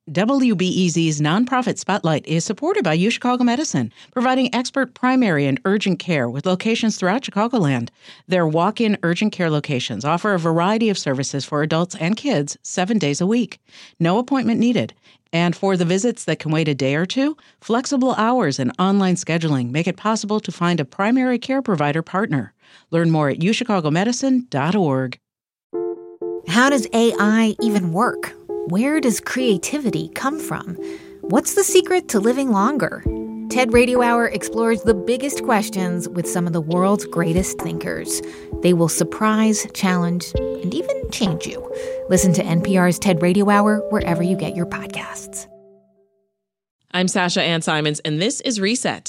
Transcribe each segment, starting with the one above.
WBEZ's nonprofit Spotlight is supported by UChicago Medicine, providing expert primary and urgent care with locations throughout Chicagoland. Their walk-in urgent care locations offer a variety of services for adults and kids 7 days a week. No appointment needed. And for the visits that can wait a day or two, flexible hours and online scheduling make it possible to find a primary care provider partner. Learn more at uchicago.org. How does AI even work? Where does creativity come from? What's the secret to living longer? TED Radio Hour explores the biggest questions with some of the world's greatest thinkers. They will surprise, challenge, and even change you. Listen to NPR's TED Radio Hour wherever you get your podcasts. I'm Sasha Ann Simons, and this is Reset.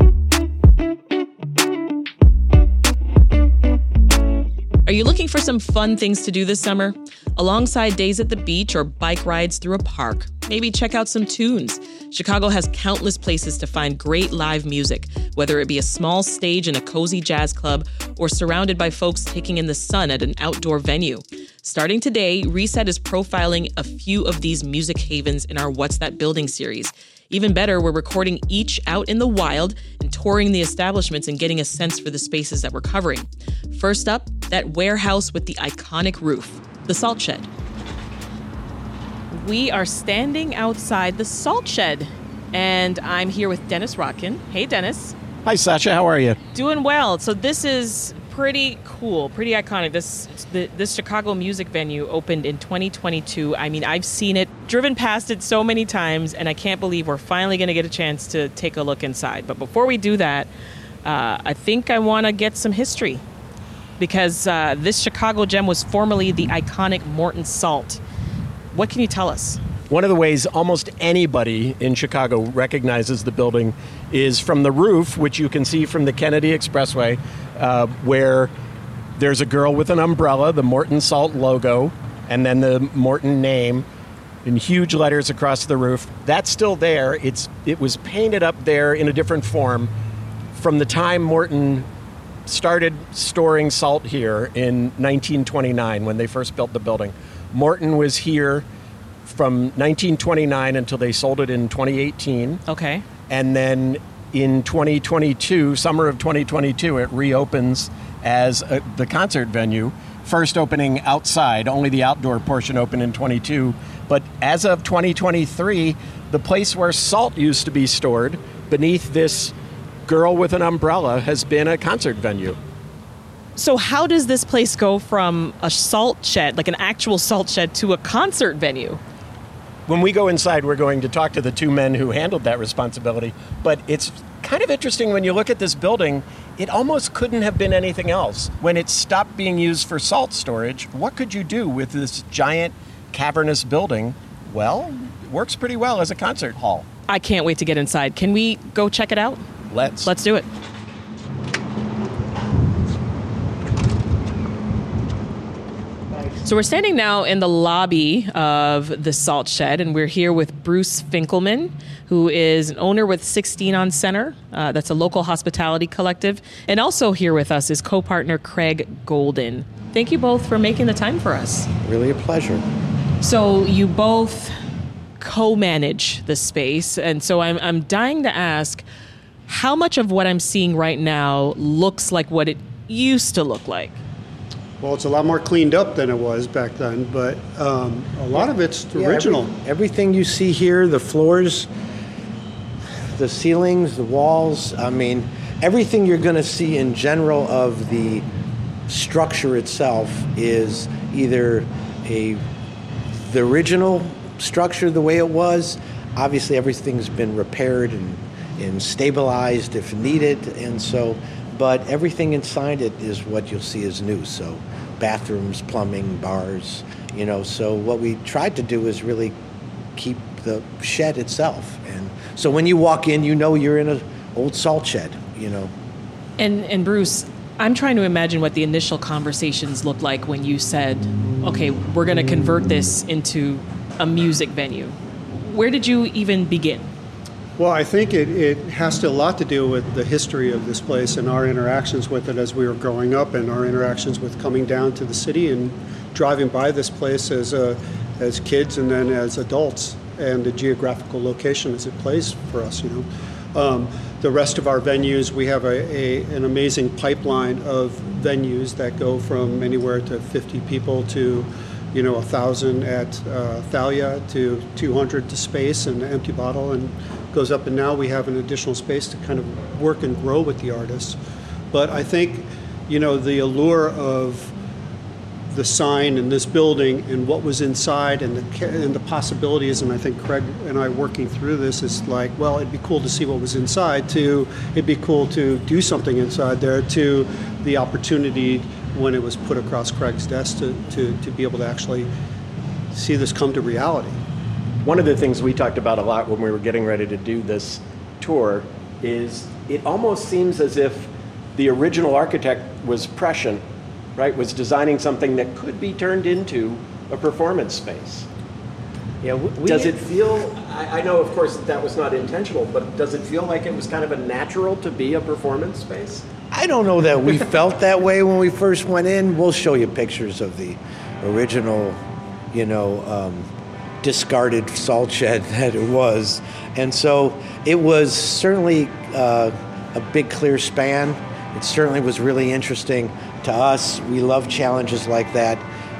Are you looking for some fun things to do this summer? Alongside days at the beach or bike rides through a park, maybe check out some tunes. Chicago has countless places to find great live music, whether it be a small stage in a cozy jazz club or surrounded by folks taking in the sun at an outdoor venue. Starting today, Reset is profiling a few of these music havens in our What's That Building series. Even better, we're recording each out in the wild and touring the establishments and getting a sense for the spaces that we're covering. First up, that warehouse with the iconic roof, the Salt Shed. We are standing outside the Salt Shed, and I'm here with Dennis Rodkin. Hey, Dennis. Hi, Sasha. How are you? Doing well. So this is pretty cool, pretty iconic. This Chicago music venue opened in 2022. I mean, I've seen it, driven past it so many times, and I can't believe we're finally going to get a chance to take a look inside. But before we do that, I think I want to get some history, because this Chicago gem was formerly the iconic Morton Salt. What can you tell us? One of the ways almost anybody in Chicago recognizes the building is from the roof, which you can see from the Kennedy Expressway, where there's a girl with an umbrella, the Morton Salt logo, and then the Morton name in huge letters across the roof. That's still there. It was painted up there in a different form from the time Morton started storing salt here in 1929 when they first built the building. Morton was here from 1929 until they sold it in 2018. Okay. And then in 2022, summer of 2022, it reopens as the concert venue, first opening outside. Only the outdoor portion opened in 22. But as of 2023, the place where salt used to be stored beneath this girl with an umbrella has been a concert venue. So how does this place go from a salt shed, like an actual salt shed, to a concert venue? When we go inside, we're going to talk to the two men who handled that responsibility. But it's kind of interesting when you look at this building, it almost couldn't have been anything else. When it stopped being used for salt storage, what could you do with this giant cavernous building? Well, it works pretty well as a concert hall. I can't wait to get inside. Can we go check it out? Let's do it. So we're standing now in the lobby of the Salt Shed, and we're here with Bruce Finkelman, who is an owner with 16 on Center. That's a local hospitality collective. And also here with us is co-partner Craig Golden. Thank you both for making the time for us. Really a pleasure. So you both co-manage the space, and so I'm dying to ask, how much of what I'm seeing right now looks like what it used to look like? Well, it's a lot more cleaned up than it was back then, but a lot of it's original. Everything you see here, the floors, the ceilings, the walls, I mean, everything you're going to see in general of the structure itself is either the original structure the way it was. Obviously, everything's been repaired and stabilized if needed, and so, but everything inside it is what you'll see is new. So bathrooms, plumbing, bars, so what we tried to do is really keep the shed itself. And so when you walk in, you're in an old salt shed, And Bruce, I'm trying to imagine what the initial conversations looked like when you said, okay, we're going to convert this into a music venue. Where did you even begin? Well, I think it has a lot to do with the history of this place and our interactions with it as we were growing up, and our interactions with coming down to the city and driving by this place as kids and then as adults. and the geographical location as it plays for us. The rest of our venues, we have an amazing pipeline of venues that go from anywhere to 50 people to 1,000 at Thalia to 200 to Space and Empty Bottle, and goes up. And now we have an additional space to kind of work and grow with the artists. But I think the allure of the sign and this building and what was inside and the possibilities, and I think Craig and I working through this is like, well, it'd be cool to see what was inside, to it'd be cool to do something inside there, to the opportunity when it was put across Craig's desk to be able to actually see this come to reality. One of the things we talked about a lot when we were getting ready to do this tour is it almost seems as if the original architect was prescient, right, was designing something that could be turned into a performance space. Yeah, does it feel, I know of course that was not intentional, but does it feel like it was kind of a natural to be a performance space? I don't know that we felt that way when we first went in. We'll show you pictures of the original, discarded salt shed that it was. And so it was certainly a big clear span. It certainly was really interesting to us. We love challenges like that.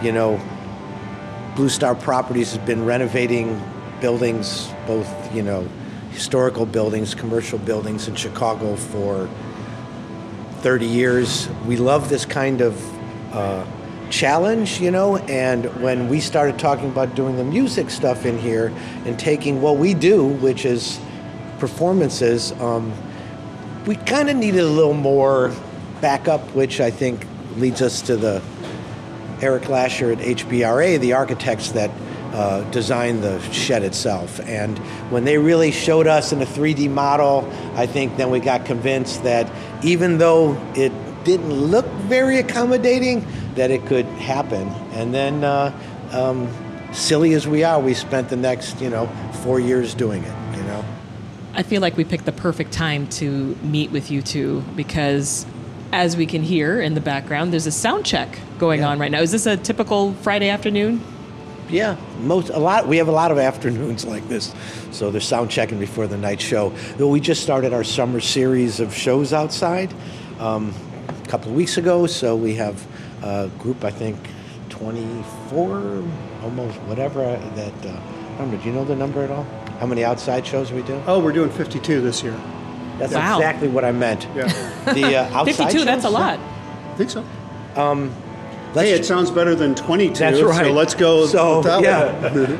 Blue Star Properties has been renovating buildings, both, historical buildings, commercial buildings in Chicago for 30 years. We love this kind of challenge, and when we started talking about doing the music stuff in here and taking what we do, which is performances, we kind of needed a little more backup, which I think leads us to the Eric Lasher at HBRA, the architects that designed the shed itself. And when they really showed us in a 3D model, I think then we got convinced that even though it didn't look very accommodating, that it could happen. And then, silly as we are, we spent the next, 4 years doing it, I feel like we picked the perfect time to meet with you two because, as we can hear in the background, there's a sound check going on right now. Is this a typical Friday afternoon? Yeah, we have a lot of afternoons like this, so they're sound checking before the night show. We just started our summer series of shows outside a couple of weeks ago, so we have a group, I think, 24, almost whatever. That do you know the number at all? How many outside shows we do? Oh, we're doing 52 this year. That's exactly what I meant. Yeah. The outside 52, shows? that's a lot. I think so. It sounds better than 22. That's right. So let's go with that one.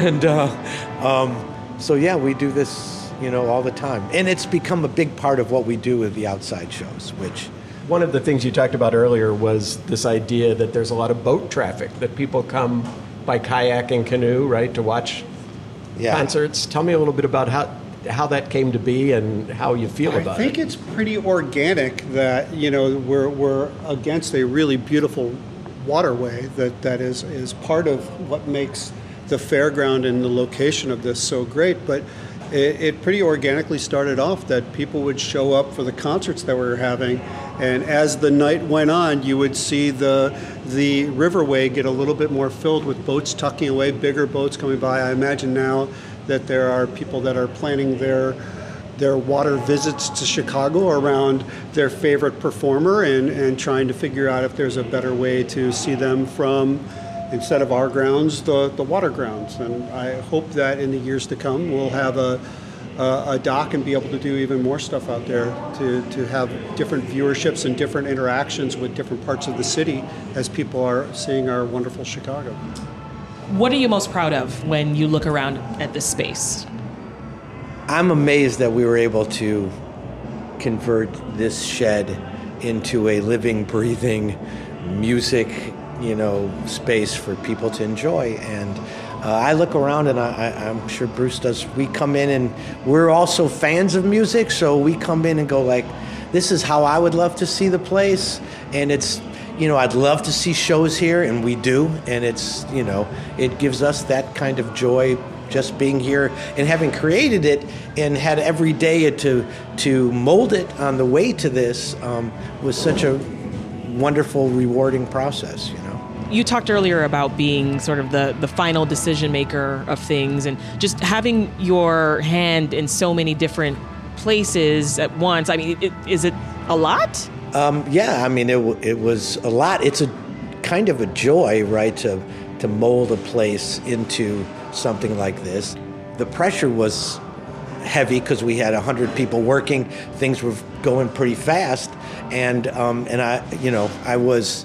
And we do this, all the time. And it's become a big part of what we do with the outside shows, which... One of the things you talked about earlier was this idea that there's a lot of boat traffic, that people come by kayak and canoe, right, to watch concerts. Tell me a little bit about how that came to be and how you feel about it. I think it's pretty organic that, we're against a really beautiful waterway that is part of what makes the fairground and the location of this so great. But it pretty organically started off that people would show up for the concerts that we were having, and as the night went on, you would see the riverway get a little bit more filled with boats tucking away, bigger boats coming by. I imagine now that there are people that are planning their water visits to Chicago around their favorite performer and trying to figure out if there's a better way to see them from, instead of our grounds, the water grounds. And I hope that in the years to come we'll have a dock and be able to do even more stuff out there to have different viewerships and different interactions with different parts of the city as people are seeing our wonderful Chicago. What are you most proud of when you look around at this space? I'm amazed that we were able to convert this shed into a living, breathing music, space for people to enjoy. And I look around, and I'm sure Bruce does. We come in, and we're also fans of music, so we come in and go like, this is how I would love to see the place. And it's, I'd love to see shows here, and we do. And it's, it gives us that kind of joy just being here and having created it and had every day to mold it on the way to this was such a wonderful, rewarding process, You talked earlier about being sort of the final decision maker of things and just having your hand in so many different places at once. I mean, is it a lot? Yeah, I mean, it was a lot. It's a kind of a joy, right, to mold a place into something like this. The pressure was heavy because we had 100 people working. Things were going pretty fast, and I was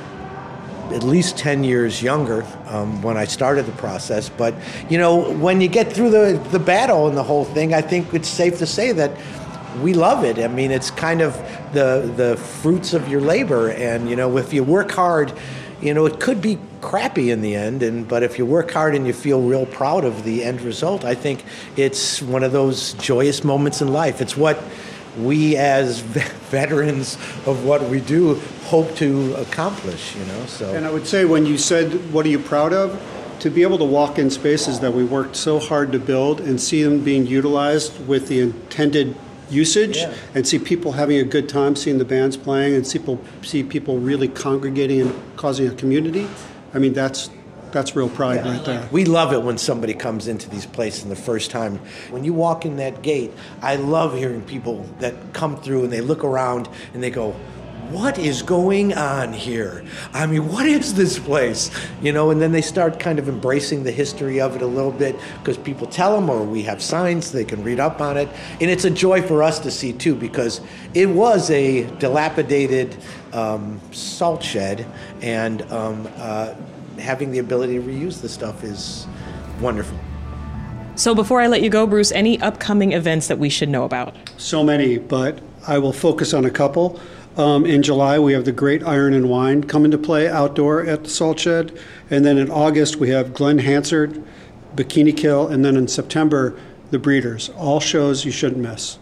at least 10 years younger when I started the process. But when you get through the battle and the whole thing, I think it's safe to say that we love it. I mean, it's kind of the fruits of your labor, and if you work hard, it could be crappy in the end, but if you work hard and you feel real proud of the end result, I think it's one of those joyous moments in life. It's what we as veterans of what we do hope to accomplish, so. And I would say when you said, what are you proud of? To be able to walk in spaces that we worked so hard to build and see them being utilized with the intended usage, and see people having a good time, seeing the bands playing, and see people really congregating and causing a community. I mean, that's real pride right there. We love it when somebody comes into these places the first time. When you walk in that gate, I love hearing people that come through and they look around and they go, what is going on here? I mean, what is this place? And then they start kind of embracing the history of it a little bit because people tell them, or we have signs, they can read up on it. And it's a joy for us to see, too, because it was a dilapidated salt shed, and having the ability to reuse the stuff is wonderful. So before I let you go, Bruce, any upcoming events that we should know about? So many, but I will focus on a couple. In July, we have the Great Iron and Wine coming to play outdoor at the Salt Shed. And then in August, we have Glenn Hansard, Bikini Kill, and then in September, The Breeders. All shows you shouldn't miss.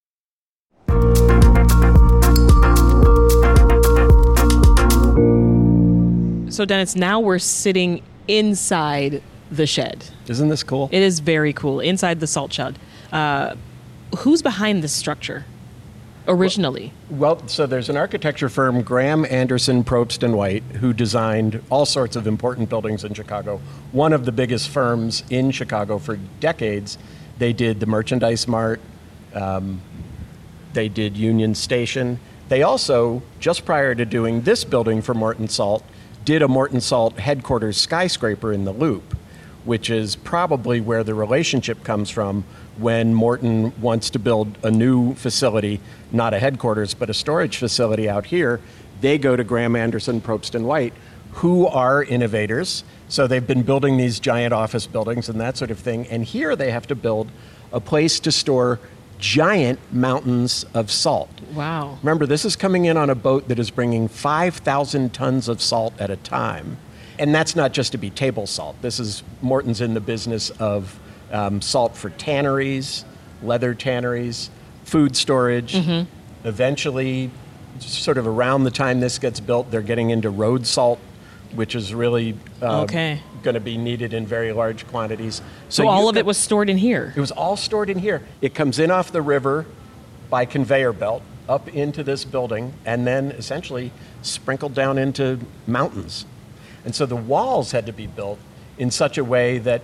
So, Dennis, now we're sitting inside the shed. Isn't this cool? It is very cool, inside the Salt Shed. Who's behind this structure? Originally? Well, so there's an architecture firm, Graham Anderson, Probst & White, who designed all sorts of important buildings in Chicago. One of the biggest firms in Chicago for decades. They did the Merchandise Mart. They did Union Station. They also, just prior to doing this building for Morton Salt, did a Morton Salt headquarters skyscraper in the Loop, which is probably where the relationship comes from when Morton wants to build a new facility, not a headquarters, but a storage facility out here. They go to Graham Anderson, Probst & White, who are innovators. So they've been building these giant office buildings and that sort of thing. And here they have to build a place to store giant mountains of salt. Wow. Remember, this is coming in on a boat that is bringing 5,000 tons of salt at a time. And that's not just to be table salt. Morton's in the business of salt for tanneries, leather tanneries, food storage. Mm-hmm. Eventually, sort of around the time this gets built, they're getting into road salt, which is really going to be needed in very large quantities. So all of it was stored in here? It was all stored in here. It comes in off the river by conveyor belt up into this building and then essentially sprinkled down into mountains. And so the walls had to be built in such a way that,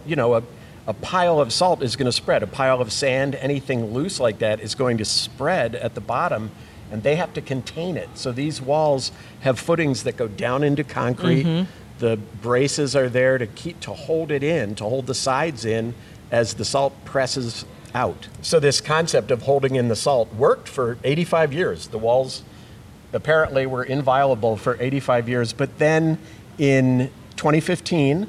a pile of salt is going to spread. A pile of sand, anything loose like that, is going to spread at the bottom, and they have to contain it. So these walls have footings that go down into concrete. Mm-hmm. The braces are there to hold it in, to hold the sides in as the salt presses out. So this concept of holding in the salt worked for 85 years. The walls apparently were inviolable for 85 years, but then in 2015,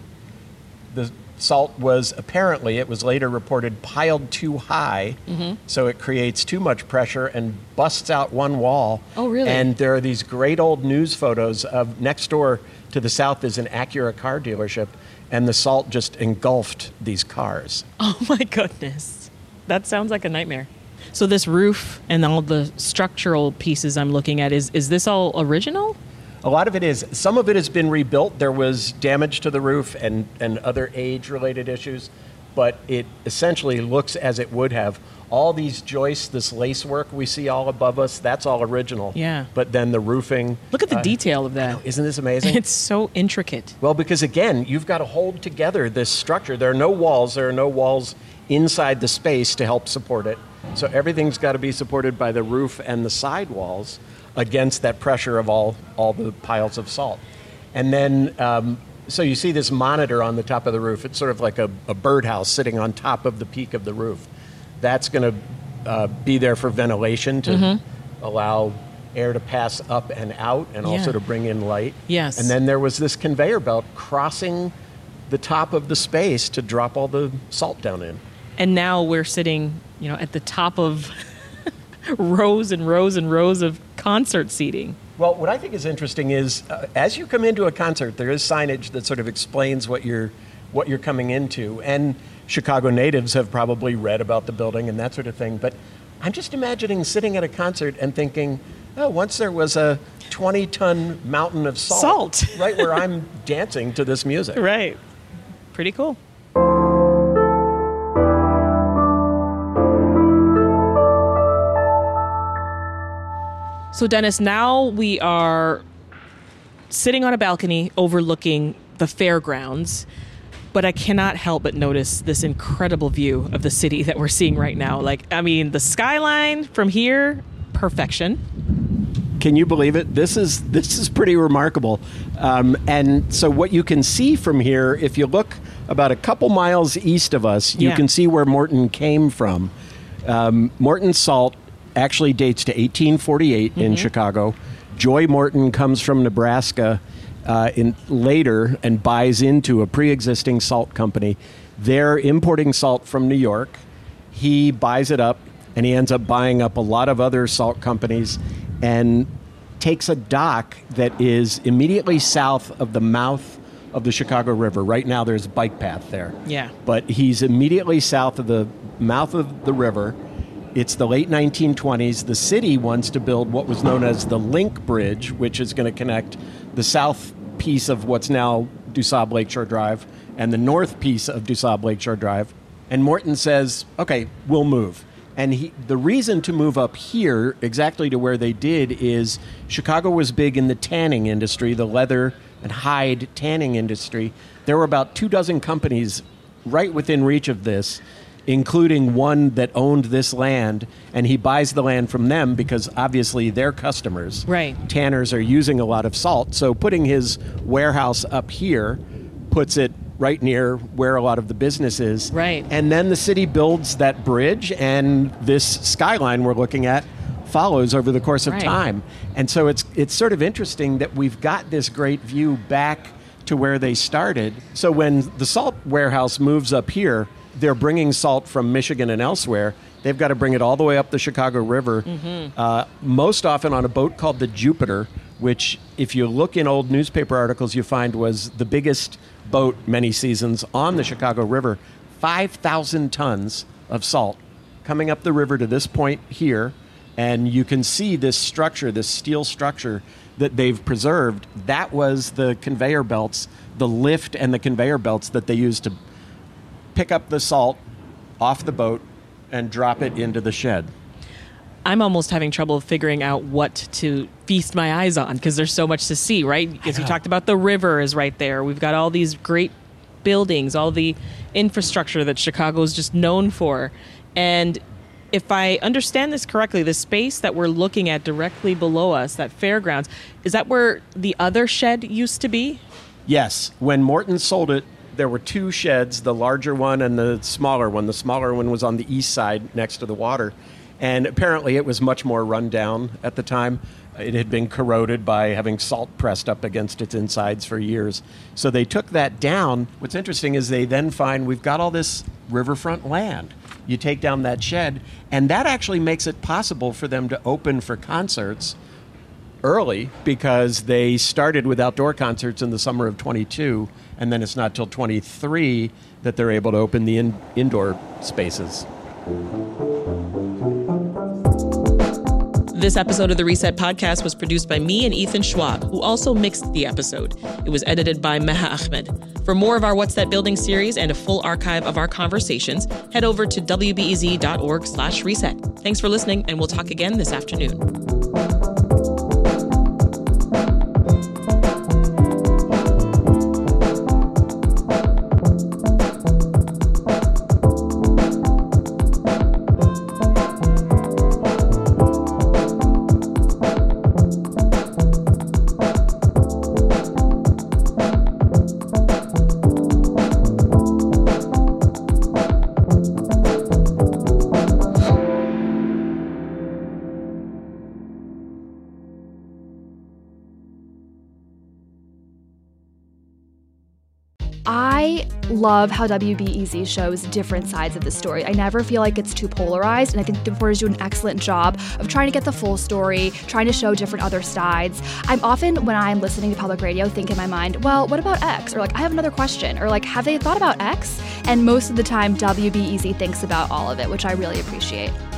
the salt was apparently, it was later reported, piled too high, mm-hmm. so it creates too much pressure and busts out one wall. Oh, really? And there are these great old news photos of next door to the south is an Acura car dealership, and the salt just engulfed these cars. Oh my goodness. That sounds like a nightmare. So this roof and all the structural pieces I'm looking at, is this all original? A lot of it is. Some of it has been rebuilt. There was damage to the roof and other age-related issues. but it essentially looks as it would have. All these joists, this lace work we see all above us, that's all original. Yeah. But then the roofing... Look at the detail of that. Isn't this amazing? It's so intricate. Well, because again, you've got to hold together this structure. There are no walls. There are no walls inside the space to help support it. So everything's got to be supported by the roof and the side walls against that pressure of all the piles of salt. And then, so you see this monitor on the top of the roof. It's sort of like a birdhouse sitting on top of the peak of the roof. That's going to be there for ventilation to allow air to pass up and out and also to bring in light. Yes. And then there was this conveyor belt crossing the top of the space to drop all the salt down in. And now we're sitting, at the top of rows and rows and rows of concert seating. Well, what I think is interesting is as you come into a concert, there is signage that sort of explains what you're coming into. And Chicago natives have probably read about the building and that sort of thing. But I'm just imagining sitting at a concert and thinking, oh, once there was a 20-ton mountain of salt. Right where I'm dancing to this music. Right. Pretty cool. So, Dennis, now we are sitting on a balcony overlooking the fairgrounds, but I cannot help but notice this incredible view of the city that we're seeing right now. The skyline from here, perfection. Can you believe it? This is pretty remarkable. And so what you can see from here, if you look about a couple miles east of us, you can see where Morton came from. Morton Salt actually dates to 1848 in Chicago. Joy Morton comes from Nebraska later and buys into a pre-existing salt company. They're importing salt from New York. He buys it up, and he ends up buying up a lot of other salt companies and takes a dock that is immediately south of the mouth of the Chicago River. Right now there's a bike path there. Yeah. But he's immediately south of the mouth of the river. It's the late 1920s. The city wants to build what was known as the Link Bridge, which is going to connect the south piece of what's now DuSable Lakeshore Drive and the north piece of DuSable Lakeshore Drive. And Morton says, okay, we'll move. And the reason to move up here, exactly to where they did, is Chicago was big in the tanning industry, the leather and hide tanning industry. There were about 24 companies right within reach of this, including one that owned this land, and he buys the land from them because obviously they're customers. Right. Tanners are using a lot of salt, so putting his warehouse up here puts it right near where a lot of the business is. Right. And then the city builds that bridge, and this skyline we're looking at follows over the course of time. And so it's sort of interesting that we've got this great view back to where they started. So when the salt warehouse moves up here, they're bringing salt from Michigan and elsewhere. They've got to bring it all the way up the Chicago River, most often on a boat called the Jupiter, which, if you look in old newspaper articles, you find was the biggest boat many seasons on the Chicago River. 5,000 tons of salt coming up the river to this point here, and you can see this structure, this steel structure that they've preserved. That was the conveyor belts, the lift and the conveyor belts that they used to pick up the salt off the boat and drop it into the shed. I'm almost having trouble figuring out what to feast my eyes on because there's so much to see, right? Because we talked about the river is right there. We've got all these great buildings, all the infrastructure that Chicago is just known for. And if I understand this correctly, the space that we're looking at directly below us, that fairgrounds, is that where the other shed used to be? Yes. When Morton sold it, there were two sheds, the larger one and the smaller one. The smaller one was on the east side next to the water. And apparently it was much more run down at the time. It had been corroded by having salt pressed up against its insides for years. So they took that down. What's interesting is they then find we've got all this riverfront land. You take down that shed, and that actually makes it possible for them to open for concerts early because they started with outdoor concerts in the summer of 22, and then it's not till 23 that they're able to open the indoor spaces. This episode of the Reset Podcast was produced by me and Ethan Schwab, who also mixed the episode. It was edited by Meha Ahmed. For more of our What's That Building series and a full archive of our conversations, head over to wbez.org/reset. Thanks for listening, and we'll talk again this afternoon. I love how WBEZ shows different sides of the story. I never feel like it's too polarized, and I think the reporters do an excellent job of trying to get the full story, trying to show different other sides. I'm often, when I'm listening to public radio, think in my mind, well, what about X? Or like, I have another question. Or like, have they thought about X? And most of the time, WBEZ thinks about all of it, which I really appreciate.